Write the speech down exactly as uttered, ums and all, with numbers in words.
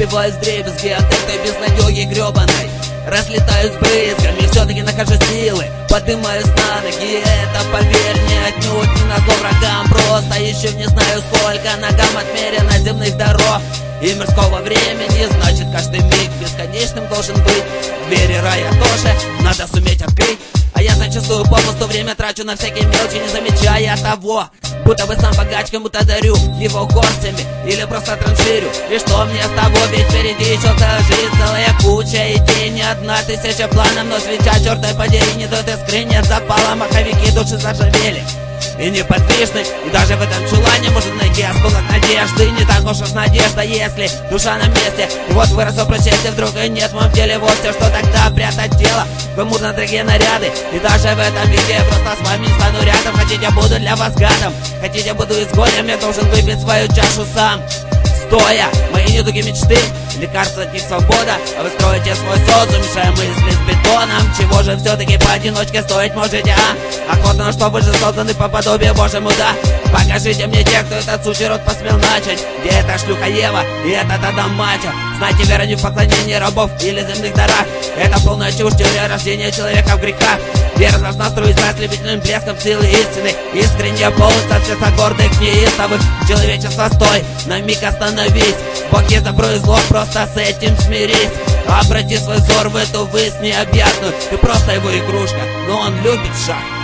разбиваюсь вдребезги от этой безнадёги грёбаной. Разлетаюсь брызгами, все-таки нахожу силы, поднимаюсь на ноги. Это, поверь, не отнюдь не назло врагам, просто еще не знаю, сколько ногам отмерено земных дорог и мирского времени. Значит, каждый миг бесконечным должен быть. Двери рая тоже надо суметь открыть. А я зачастую попусту время трачу на всякие мелочи, не замечая того, будто бы сам богач кому-то дарю его горстями или просто транжирю. И что мне с того, ведь впереди еще целая жизнь, целая куча идей, не одна тысяча планов, но свеча, черт подери, не тут искры нет запала, маховики души заживели и неподвижны, и даже в этом чулане может найти осколок надежды. Не так уж уж надежда, если душа на месте. И вот выросла прочесть, и вдруг и нет в моем теле вовсе, что тогда прятать тело, гламурно дорогие наряды. И даже в этом веке я просто с вами не стану рядом. Хотите, буду для вас гадом, хотите, буду изгоем, я должен выпить свою чашу сам. Стоя, мои недуги мечты, лекарства от них свобода, а вы строите свой социум, мешая мысли с бетоном. Чего же все-таки поодиночке стоить можете, а? Охотно, что вы же созданы по подобию Божьему, да? Покажите мне тех, кто этот сучий род посмел начать. Где эта шлюха Ева и этот Адам мачо? Знаете, вера не в покладении рабов или земных дарах. Это полная чушь, теория рождения человека в грехах. Вера должна струиться ослепительным блеском силы истины. Искренне полностью от сердца гордых неистовых. Человечество, стой, на миг остановись. Бог есть добро и зло, просто с этим смирись. Обрати свой взор в эту высь необъятную. Ты просто его игрушка, но он любит шаг.